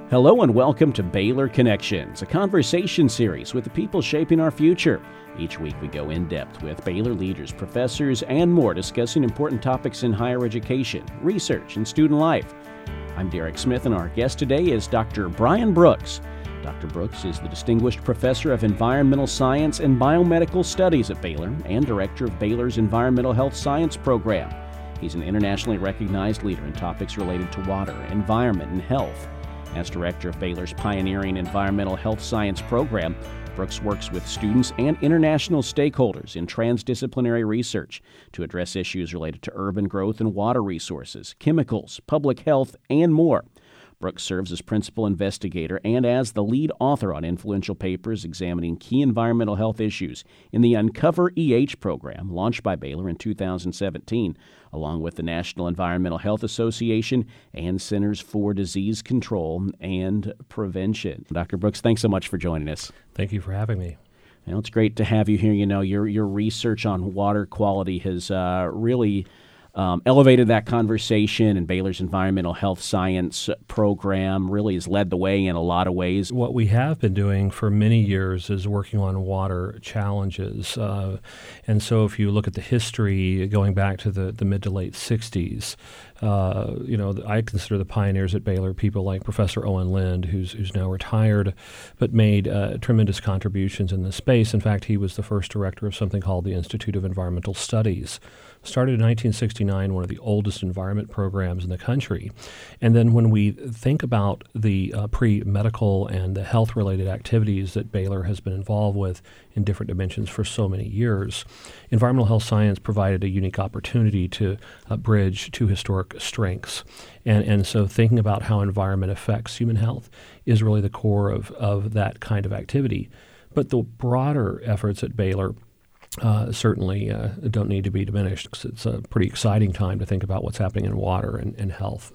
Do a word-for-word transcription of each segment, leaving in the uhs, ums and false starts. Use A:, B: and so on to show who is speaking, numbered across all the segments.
A: Hello and welcome to Baylor Connections, a conversation series with the people shaping our future. Each week we go in depth with Baylor leaders, professors, and more discussing important topics in higher education, research, and student life. I'm Derek Smith, and our guest today is Doctor Brian Brooks. Doctor Brooks is the Distinguished Professor of Environmental Science and Biomedical Studies at Baylor and Director of Baylor's Environmental Health Science Program. He's an internationally recognized leader in topics related to water, environment, and health. As director of Baylor's pioneering Environmental Health Science Program, Brooks works with students and international stakeholders in transdisciplinary research to address issues related to urban growth and water resources, chemicals, public health, and more. Brooks serves as principal investigator and as the lead author on influential papers examining key environmental health issues in the Uncover E H program launched by Baylor in two thousand seventeen, along with the National Environmental Health Association and Centers for Disease Control and Prevention. Doctor Brooks, thanks so much for joining us.
B: Thank you for having me.
A: You know, it's great to have you here. You know, your your research on water quality has uh, really Um, elevated that conversation, and Baylor's Environmental Health Science Program really has led the way in a lot of ways.
B: What we have been doing for many years is working on water challenges. Uh, and so if you look at the history going back to the, the mid to late sixties, uh, you know, I consider the pioneers at Baylor people like Professor Owen Lind, who's, who's now retired, but made uh, tremendous contributions in this space. In fact, he was the first director of something called the Institute of Environmental Studies. Started in nineteen sixty-nine, one of the oldest environment programs in the country. And then when we think about the uh, pre-medical and the health-related activities that Baylor has been involved with in different dimensions for so many years, environmental health science provided a unique opportunity to uh, bridge two historic strengths. And, and so thinking about how environment affects human health is really the core of, of that kind of activity. But the broader efforts at Baylor Uh, certainly uh, don't need to be diminished, because it's a pretty exciting time to think about what's happening in water and, and health.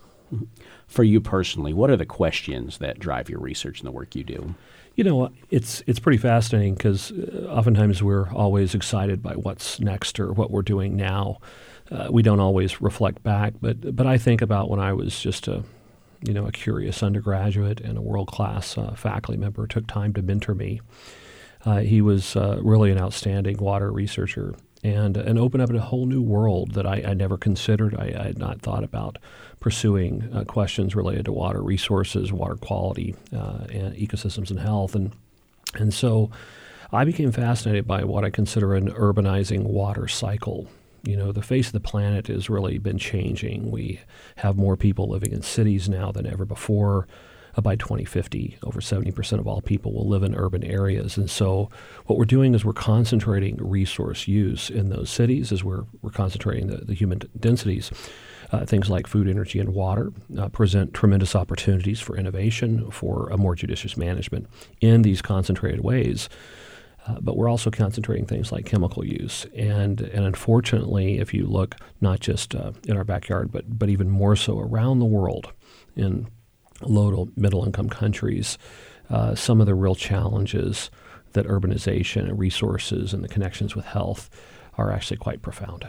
A: For you personally, what are the questions that drive your research and the work you do?
B: You know, it's it's pretty fascinating, because oftentimes we're always excited by what's next or what we're doing now. Uh, we don't always reflect back, but but I think about when I was just a you know a curious undergraduate, and a world-class uh, faculty member took time to mentor me. Uh, he was uh, really an outstanding water researcher, and and opened up a whole new world that I, I never considered. I, I had not thought about pursuing uh, questions related to water resources, water quality, uh, and ecosystems and health. And and so I became fascinated by what I consider an urbanizing water cycle. You know, the face of the planet has really been changing. We have more people living in cities now than ever before. Uh, by twenty fifty, over seventy percent of all people will live in urban areas. And so what we're doing is we're concentrating resource use in those cities as we're, we're concentrating the, the human d- densities. Uh, things like food, energy, and water uh, present tremendous opportunities for innovation, for a more judicious management in these concentrated ways. Uh, but we're also concentrating things like chemical use. And and unfortunately, if you look not just uh, in our backyard, but but even more so around the world, in low to middle income countries, uh, some of the real challenges that urbanization and resources and the connections with health are actually quite profound.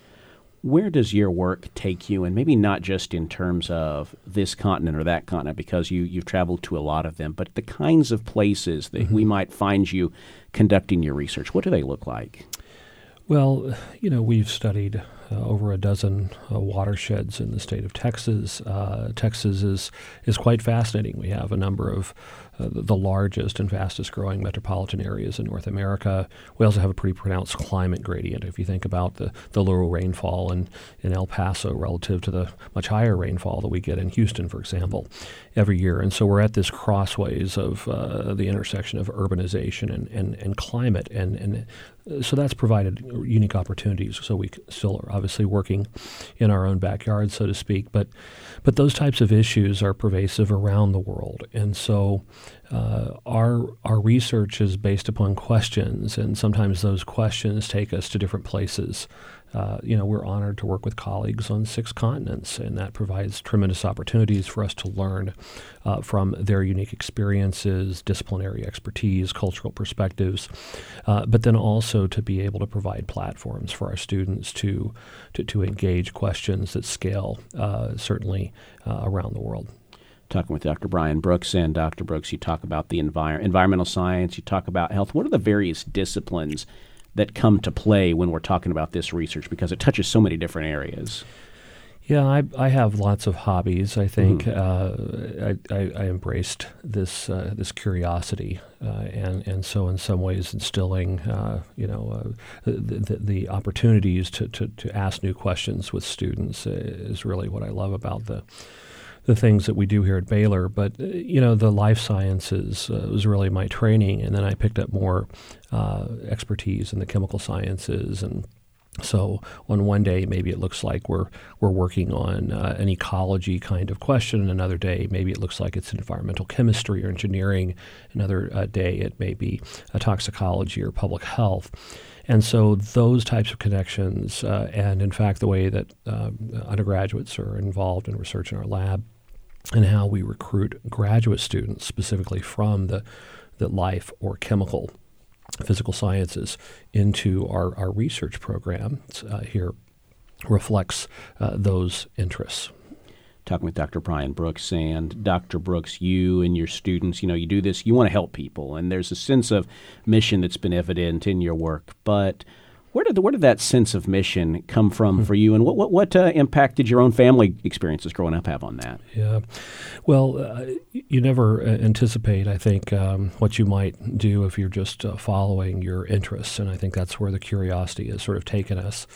A: Where does your work take you, and maybe not just in terms of this continent or that continent, because you, you've traveled to a lot of them, but the kinds of places that mm-hmm. we might find you conducting your research? What do they look like?
B: Well, you know, we've studied uh, over a dozen uh, watersheds in the state of Texas. Uh, Texas is is quite fascinating. We have a number of uh, the largest and fastest growing metropolitan areas in North America. We also have a pretty pronounced climate gradient. If you think about the, the lower rainfall in, in El Paso relative to the much higher rainfall that we get in Houston, for example, every year. And so we're at this crossways of uh, the intersection of urbanization and, and, and climate. And, and so that's provided unique opportunities. So we still are obviously working in our own backyard, so to speak. But but those types of issues are pervasive around the world. And so uh, our our research is based upon questions, and sometimes those questions take us to different places. Uh, you know, we're honored to work with colleagues on six continents, and that provides tremendous opportunities for us to learn uh, from their unique experiences, disciplinary expertise, cultural perspectives, uh, but then also to be able to provide platforms for our students to to, to engage questions that scale uh, certainly uh, around the world.
A: Talking with Doctor Brian Brooks, and Doctor Brooks, you talk about the envir- environmental science, you talk about health. What are the various disciplines that come to play when we're talking about this research, because it touches so many different areas?
B: Yeah, I, I have lots of hobbies. I think
A: mm-hmm.
B: uh, I, I, I embraced this uh, this curiosity, uh, and and so in some ways instilling uh, you know uh, the, the, the opportunities to, to, to ask new questions with students is really what I love about the the things that we do here at Baylor. But uh, you know, the life sciences uh, was really my training, and then I picked up more uh, expertise in the chemical sciences. And so on one day, maybe it looks like we're we're working on uh, an ecology kind of question. And another day, maybe it looks like it's environmental chemistry or engineering. Another uh, day, it may be a toxicology or public health. And so those types of connections, uh, and in fact, the way that uh, undergraduates are involved in research in our lab, and how we recruit graduate students specifically from the, the life or chemical physical sciences into our, our research programs uh, here reflects uh, those interests.
A: Talking with Doctor Brian Brooks, and Doctor Brooks, you and your students, you know, you do this, you want to help people, and there's a sense of mission that's been evident in your work. But where did the, where did that sense of mission come from mm-hmm. for you, and what what, what uh, impact did your own family experiences growing up have on that?
B: Yeah, well, uh, you never uh, anticipate, I think, um, what you might do if you're just uh, following your interests, and I think that's where the curiosity has sort of taken us.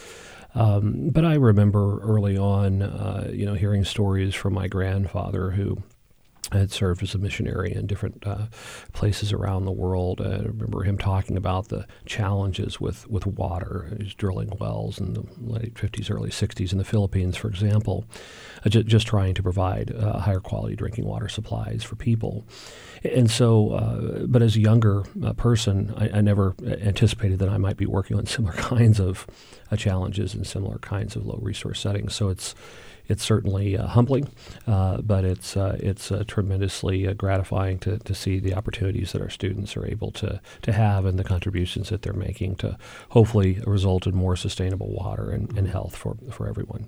B: Um, but I remember early on, uh, you know, hearing stories from my grandfather, who had served as a missionary in different uh, places around the world. I remember him talking about the challenges with, with water. He was drilling wells in the late fifties, early sixties in the Philippines, for example, uh, j- just trying to provide uh, higher quality drinking water supplies for people. And so, uh, but as a younger uh, person, I, I never anticipated that I might be working on similar kinds of uh, challenges and similar kinds of low resource settings. So it's It's certainly uh, humbling, uh, but it's uh, it's uh, tremendously uh, gratifying to, to see the opportunities that our students are able to, to have, and the contributions that they're making to hopefully result in more sustainable water and, and health for, for everyone.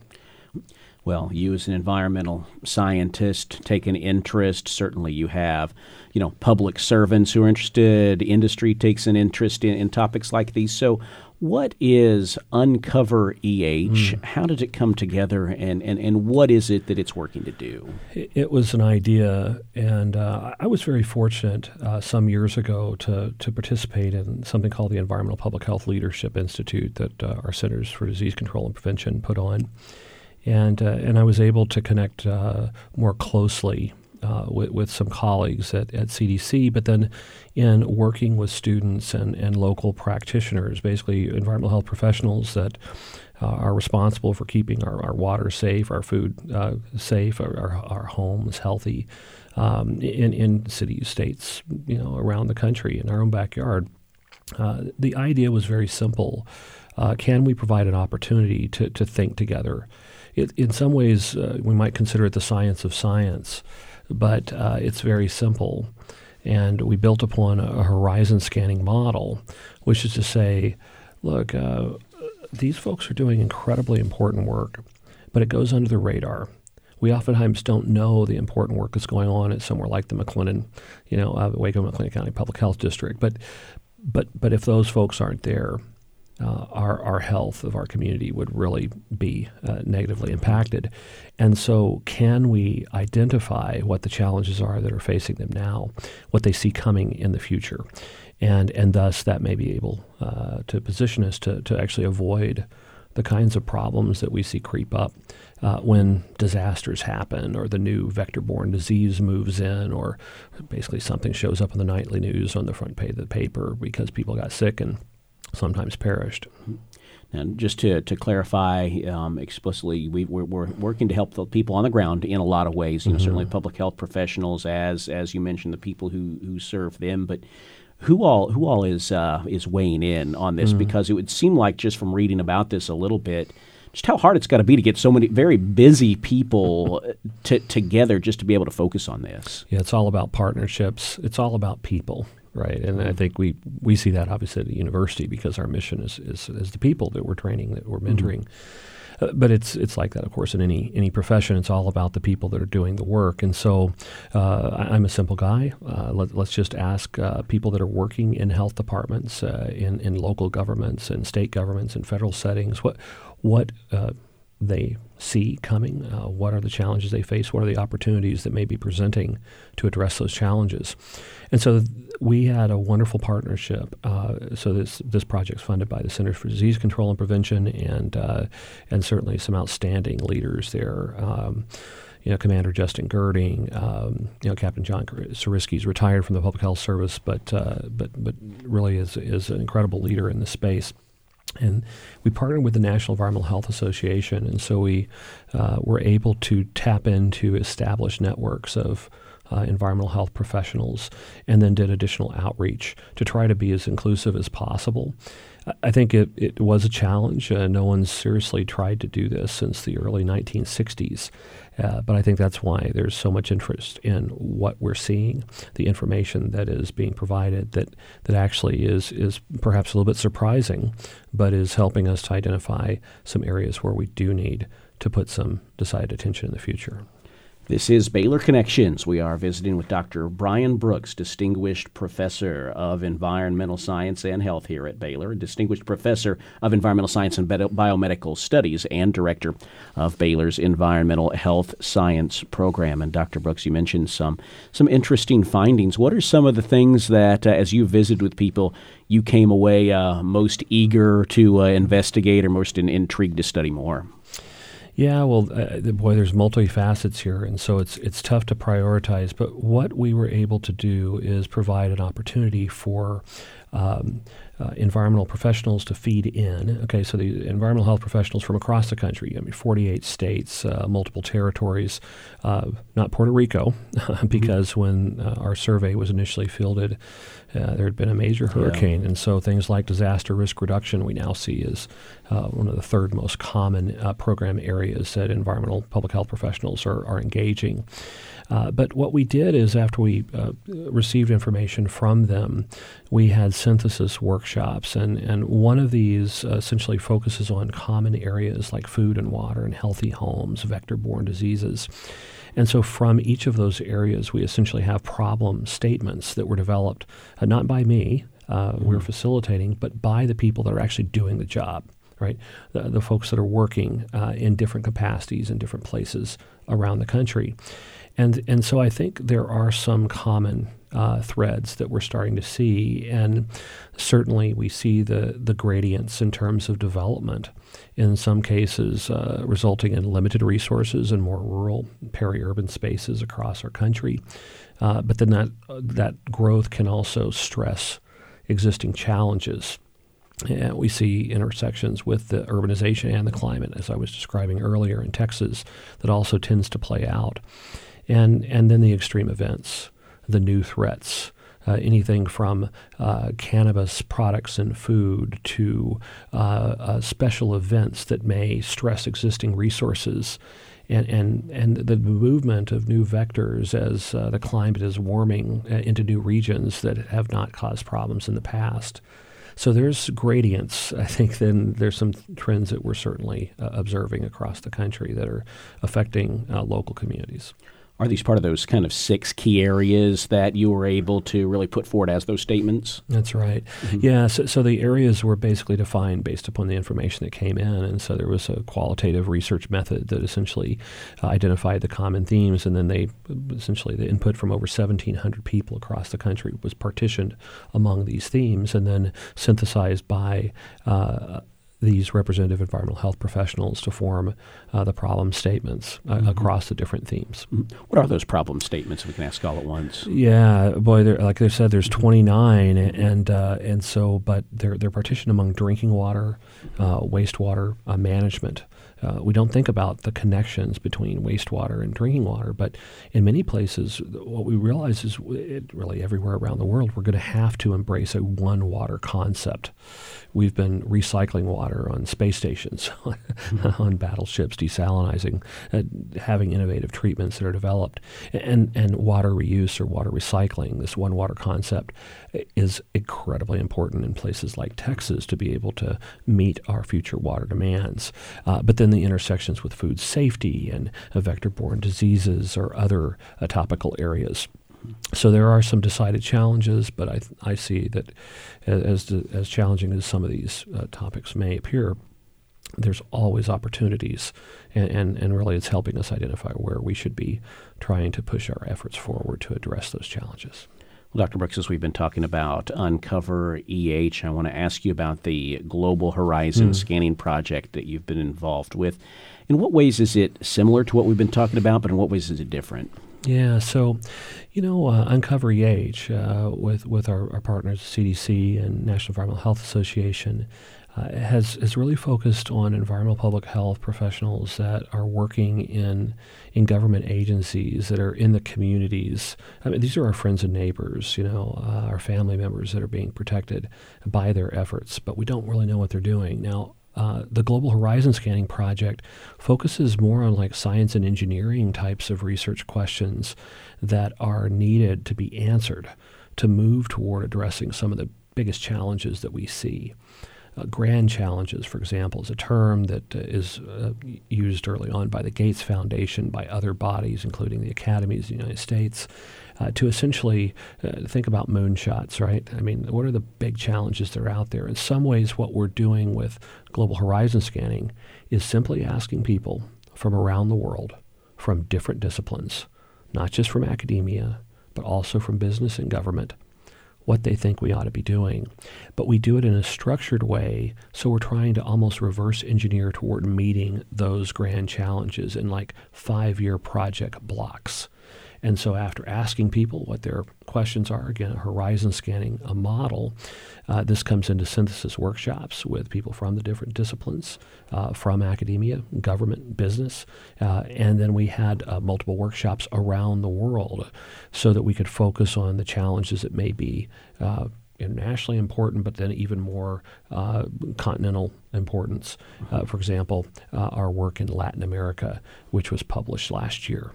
A: Well, you as an environmental scientist take an interest. Certainly you have, you know, public servants who are interested. Industry takes an interest in, in topics like these. So what is Uncover E H? Mm. How did it come together, and, and, and what is it that it's working to do?
B: It, it was an idea, and uh, I was very fortunate uh, some years ago to, to participate in something called the Environmental Public Health Leadership Institute that uh, our Centers for Disease Control and Prevention put on. And uh, and I was able to connect uh, more closely uh, with, with some colleagues at, at C D C, but then in working with students and, and local practitioners, basically environmental health professionals that uh, are responsible for keeping our, our water safe, our food uh, safe, our, our, our homes healthy um, in, in cities, states, you know, around the country, in our own backyard. Uh, the idea was very simple. Uh, can we provide an opportunity to, to think together? It, in some ways, uh, we might consider it the science of science, but uh, it's very simple. And we built upon a, a horizon scanning model, which is to say, look, uh, these folks are doing incredibly important work, but it goes under the radar. We oftentimes don't know the important work that's going on at somewhere like the McLennan, you know, uh, Waco-McLennan County Public Health District. But, but, but if those folks aren't there, Uh, our, our health of our community would really be uh, negatively impacted. And so can we identify what the challenges are that are facing them now, what they see coming in the future, and and thus that may be able uh, to position us to, to actually avoid the kinds of problems that we see creep up uh, when disasters happen, or the new vector-borne disease moves in, or basically something shows up in the nightly news on the front page of the paper because people got sick and sometimes perished.
A: And just to, to clarify um, explicitly, we, we're, we're working to help the people on the ground in a lot of ways. You know, mm-hmm. certainly public health professionals, as as you mentioned, the people who, who serve them. But who all who all is uh, is weighing in on this? Mm-hmm. Because it would seem like, just from reading about this a little bit, just how hard it's got to be to get so many very busy people to, together just to be able to focus on this.
B: Yeah, it's all about partnerships. It's all about people. Right, and I think we, we see that obviously at the university, because our mission is, is, is the people that we're training, that we're mentoring. Uh, but it's it's like that, of course, in any any profession. It's all about the people that are doing the work. And so uh, I, I'm a simple guy. Uh, let, let's just ask uh, people that are working in health departments, uh, in in local governments, and state governments, and federal settings. What what uh, they see coming, uh, what are the challenges they face, what are the opportunities that may be presenting to address those challenges. And so th- we had a wonderful partnership. Uh, so this this project's funded by the Centers for Disease Control and Prevention, and uh, and certainly some outstanding leaders there. Um, You know, Commander Justin Girding, um, you know, Captain John Sariski is retired from the Public Health Service, but uh, but but really is is an incredible leader in this space. And we partnered with the National Environmental Health Association, and so we uh, were able to tap into established networks of uh, environmental health professionals, and then did additional outreach to try to be as inclusive as possible. I think it, it was a challenge. Uh, no one's seriously tried to do this since the early nineteen sixties. Uh, but I think that's why there's so much interest in what we're seeing, the information that is being provided that, that actually is, is perhaps a little bit surprising, but is helping us to identify some areas where we do need to put some decided attention in the future.
A: This is Baylor Connections. We are visiting with Doctor Brian Brooks, Distinguished Professor of Environmental Science and Health here at Baylor, Distinguished Professor of Environmental Science and Biomedical Studies, and Director of Baylor's Environmental Health Science Program. And Doctor Brooks, you mentioned some some interesting findings. What are some of the things that, uh, as you visited with people, you came away uh, most eager to uh, investigate or most in, intrigued to study more?
B: Yeah, well, uh, boy, there's multi-facets here, and so it's it's tough to prioritize. But what we were able to do is provide an opportunity for um, uh, environmental professionals to feed in. Okay, so the environmental health professionals from across the country, I mean, forty-eight states, uh, multiple territories, uh, not Puerto Rico, because mm-hmm. when uh, our survey was initially fielded, Uh, there had been a major hurricane, yeah. and so things like disaster risk reduction we now see is uh, one of the third most common uh, program areas that environmental public health professionals are, are engaging. Uh, but what we did is after we uh, received information from them, we had synthesis workshops, and, and one of these uh, essentially focuses on common areas like food and water and healthy homes, vector-borne diseases. And so from each of those areas, we essentially have problem statements that were developed, uh, not by me, uh, mm-hmm. we're facilitating, but by the people that are actually doing the job, right? The, the folks that are working uh, in different capacities in different places around the country. And and so I think there are some common uh, threads that we're starting to see, and certainly we see the, the gradients in terms of development, in some cases uh, resulting in limited resources and more rural, peri-urban spaces across our country. Uh, but then that uh, that growth can also stress existing challenges. And we see intersections with the urbanization and the climate, as I was describing earlier in Texas, that also tends to play out. And and then the extreme events, the new threats, uh, anything from uh, cannabis products and food to uh, uh, special events that may stress existing resources, and and, and the movement of new vectors as uh, the climate is warming uh, into new regions that have not caused problems in the past. So there's gradients. I think then there's some trends that we're certainly uh, observing across the country that are affecting uh, local communities.
A: Are these part of those kind of six key areas that you were able to really put forward as those statements?
B: That's right. Mm-hmm. Yeah, so, so the areas were basically defined based upon the information that came in, and so there was a qualitative research method that essentially uh, identified the common themes, and then they essentially the input from over seventeen hundred people across the country was partitioned among these themes and then synthesized by uh, these representative environmental health professionals to form uh, the problem statements uh, mm-hmm. across the different themes.
A: What are those problem statements, if we can ask all at once?
B: Yeah, boy, like I said, there's twenty-nine, and uh, and so, but they're they're partitioned among drinking water, uh, wastewater uh, management. Uh, we don't think about the connections between wastewater and drinking water, but in many places, what we realize is it, really everywhere around the world, we're going to have to embrace a one water concept. We've been recycling water on space stations, mm-hmm. on battleships, desalinizing, uh, having innovative treatments that are developed, and and water reuse or water recycling. This one water concept is incredibly important in places like Texas to be able to meet our future water demands. Uh, but then then the intersections with food safety and uh, vector-borne diseases or other uh, topical areas. So there are some decided challenges, but I th- I see that as as challenging as some of these uh, topics may appear, there's always opportunities, and, and, and really it's helping us identify where we should be trying to push our efforts forward to address those challenges.
A: Well, Doctor Brooks, as we've been talking about Uncover E H, I want to ask you about the Global Horizon mm. Scanning Project that you've been involved with. In what ways is it similar to what we've been talking about, but in what ways is it different?
B: Yeah, so, you know, uh, Uncover E H uh, with with our, our partners, C D C and National Environmental Health Association, uh, has has really focused on environmental public health professionals that are working in in government agencies that are in the communities. I mean, these are our friends and neighbors, you know, uh, our family members that are being protected by their efforts, but we don't really know what they're doing. Now, Uh, the Global Horizon Scanning Project focuses more on like science and engineering types of research questions that are needed to be answered to move toward addressing some of the biggest challenges that we see. Uh, grand challenges, for example, is a term that uh, is uh, used early on by the Gates Foundation, by other bodies, including the academies of the United States, uh, to essentially uh, think about moonshots, right? I mean, what are the big challenges that are out there? In some ways, what we're doing with Global Horizon Scanning is simply asking people from around the world, from different disciplines, not just from academia, but also from business and government, what they think we ought to be doing. But we do it in a structured way, so we're trying to almost reverse engineer toward meeting those grand challenges in like five-year project blocks. And so after asking people what their questions are, again, horizon scanning a model, uh, this comes into synthesis workshops with people from the different disciplines, uh, from academia, government, business, uh, and then we had uh, multiple workshops around the world so that we could focus on the challenges that may be uh, internationally important, but then even more uh, continental importance. Uh, for example, uh, our work in Latin America, which was published last year.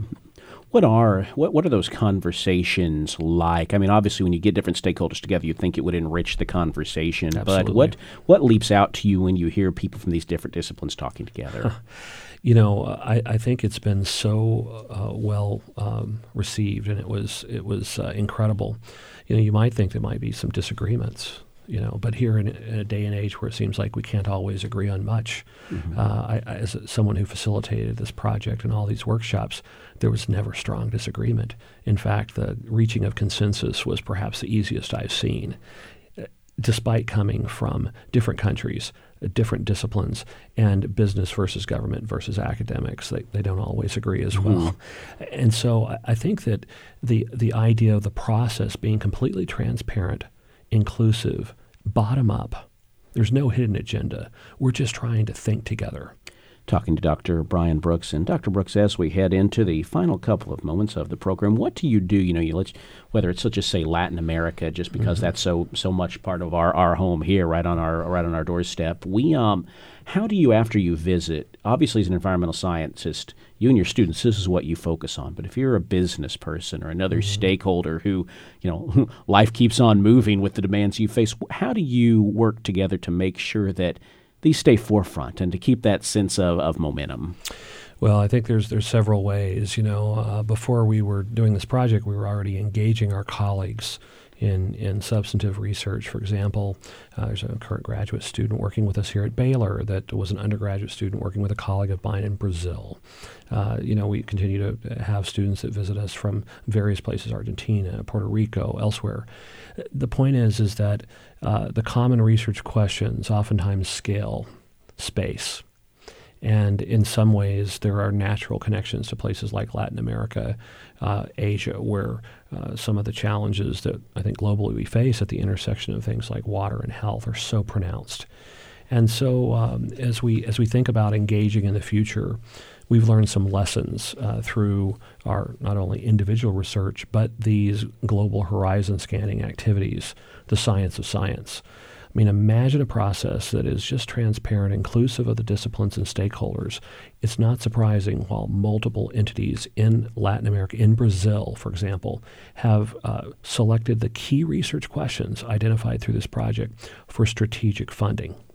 A: What are what what are those conversations like? I mean, obviously, when you get different stakeholders together, you'd think it would enrich the conversation.
B: Absolutely.
A: But what what leaps out to you when you hear people from these different disciplines talking together?
B: You know, I, I think it's been so uh, well um, received, and it was it was uh, incredible. You know, you might think there might be some disagreements, you know, but here in, in a day and age where it seems like we can't always agree on much, mm-hmm. uh, I, I, as someone who facilitated this project and all these workshops, there was never strong disagreement. In fact, the reaching of consensus was perhaps the easiest I've seen, despite coming from different countries, different disciplines, and business versus government versus academics. They, they don't always agree as well. Mm-hmm. And so I, I think that the the idea of the process being completely transparent, inclusive, bottom up. There's no hidden agenda. We're just trying to think together.
A: Talking to Doctor Brian Brooks. And Doctor Brooks, as we head into the final couple of moments of the program, what do you do? You know, you let whether it's such as say Latin America, just because mm-hmm. that's so so much part of our, our home here, right on our right on our doorstep. We um, how do you after you visit? Obviously, as an environmental scientist, you and your students, this is what you focus on. But if you're a business person or another mm-hmm. stakeholder who, you know, life keeps on moving with the demands you face, how do you work together to make sure that these stay forefront and to keep that sense of, of momentum?
B: Well, I think there's there's several ways. You know, uh, before we were doing this project, we were already engaging our colleagues in in substantive research. For example, uh, there's a current graduate student working with us here at Baylor that was an undergraduate student working with a colleague of mine in Brazil. Uh, you know, we continue to have students that visit us from various places, Argentina, Puerto Rico, elsewhere. The point is, is that uh, the common research questions oftentimes scale space. And in some ways, there are natural connections to places like Latin America, uh, Asia, where uh, some of the challenges that I think globally we face at the intersection of things like water and health are so pronounced. And so um, as we as we think about engaging in the future, we've learned some lessons uh, through our not only individual research, but these global horizon scanning activities, the science of science. I mean, imagine a process that is just transparent, inclusive of the disciplines and stakeholders. It's not surprising while multiple entities in Latin America, in Brazil, for example, have uh, selected the key research questions identified through this project for strategic funding.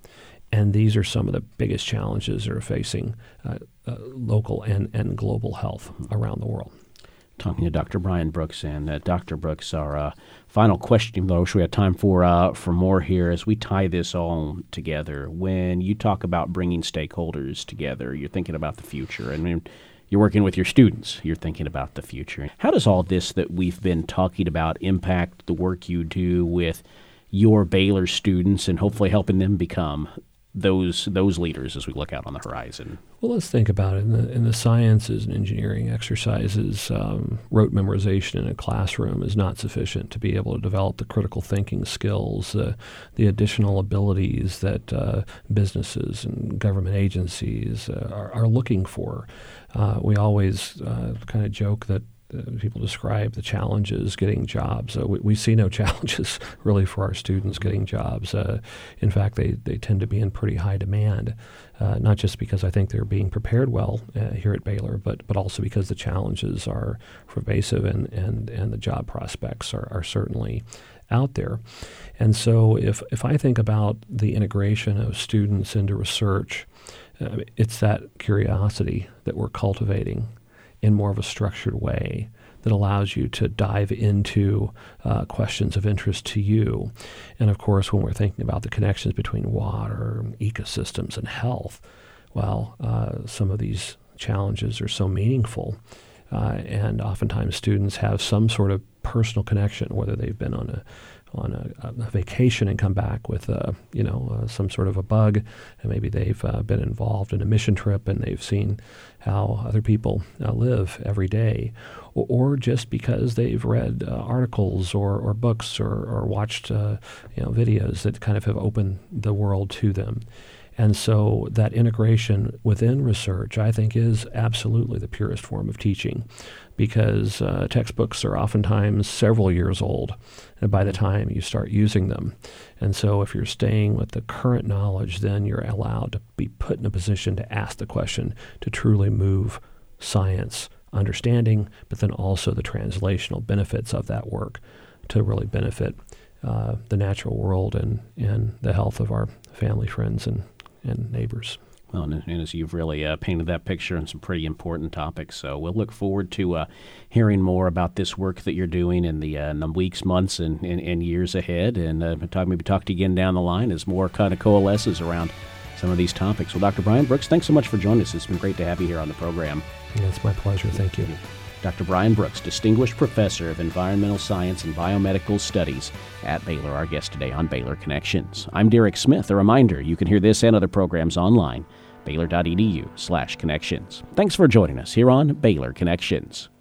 B: And these are some of the biggest challenges that are facing uh, uh, local and, and global health around the world.
A: Talking to Doctor Brian Brooks. And uh, Doctor Brooks, our uh, final question, though, we have time for uh, for more here as we tie this all together. When you talk about bringing stakeholders together, you're thinking about the future. I mean, you're working with your students. You're thinking about the future. How does all this that we've been talking about impact the work you do with your Baylor students and hopefully helping them become those those leaders as we look out on the horizon?
B: Well, let's think about it. In the, in the sciences and engineering exercises, um, rote memorization in a classroom is not sufficient to be able to develop the critical thinking skills, uh, the additional abilities that uh, businesses and government agencies uh, are, are looking for. Uh, we always uh, kind of joke that Uh, people describe the challenges getting jobs. Uh, we, we see no challenges really for our students getting jobs. Uh, in fact, they, they tend to be in pretty high demand, uh, not just because I think they're being prepared well uh, here at Baylor, but but also because the challenges are pervasive and, and, and the job prospects are, are certainly out there. And so if, if I think about the integration of students into research, uh, it's that curiosity that we're cultivating in more of a structured way that allows you to dive into uh, questions of interest to you. And of course, when we're thinking about the connections between water, ecosystems, and health, well, uh, some of these challenges are so meaningful. Uh, and oftentimes students have some sort of personal connection, whether they've been on a on a, a vacation and come back with uh, you know uh, some sort of a bug, and maybe they've uh, been involved in a mission trip and they've seen how other people uh, live every day, or, or just because they've read uh, articles or, or books or, or watched uh, you know videos that kind of have opened the world to them. And so that integration within research, I think, is absolutely the purest form of teaching, because uh, textbooks are oftentimes several years old by the time you start using them. And so if you're staying with the current knowledge, then you're allowed to be put in a position to ask the question to truly move science understanding, but then also the translational benefits of that work to really benefit uh, the natural world and, and the health of our family, friends, and and neighbors.
A: Well, and, and as you've really uh, painted that picture on some pretty important topics, so we'll look forward to uh, hearing more about this work that you're doing in the, uh, in the weeks, months, and, and, and years ahead, and uh, talk, maybe talk to you again down the line as more kind of coalesces around some of these topics. Well, Doctor Brian Brooks, thanks so much for joining us. It's been great to have you here on the program.
B: Yeah, it's my pleasure. Thank you.
A: Doctor Brian Brooks, Distinguished Professor of Environmental Science and Biomedical Studies at Baylor, our guest today on Baylor Connections. I'm Derek Smith. A reminder, you can hear this and other programs online, baylor.edu slash connections. Thanks for joining us here on Baylor Connections.